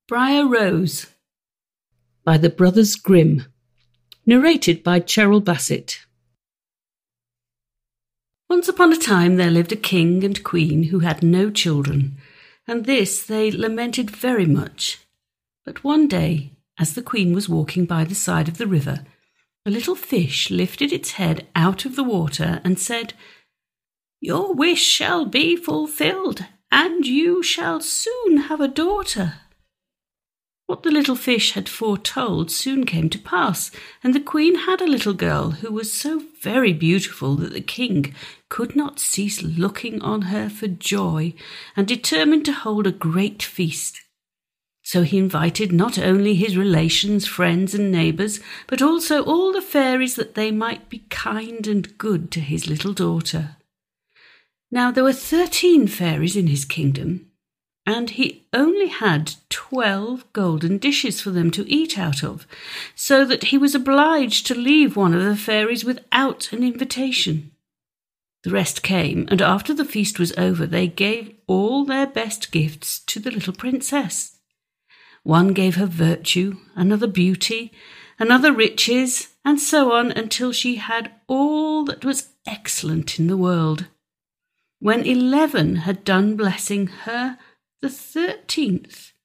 Briar Rose by the Brothers Grimm. Narrated by Cheryl Bassett. Once upon a time there lived a king and queen who had no children, and this they lamented very much. But one day, as the queen was walking by the side of the river, a little fish lifted its head out of the water and said, "Your wish shall be fulfilled, and you shall soon have a daughter." What the little fish had foretold soon came to pass, and the queen had a little girl who was so very beautiful that the king could not cease looking on her for joy, and determined to hold a great feast. So he invited not only his relations, friends, and neighbours, but also all the fairies, that they might be kind and good to his little daughter. Now there were 13 fairies in his kingdom, and he only had 12 golden dishes for them to eat out of, so that he was obliged to leave one of the fairies without an invitation. The rest came, and after the feast was over, they gave all their best gifts to the little princess. One gave her virtue, another beauty, another riches, and so on, until she had all that was excellent in the world. When 11 had done blessing her, the 13th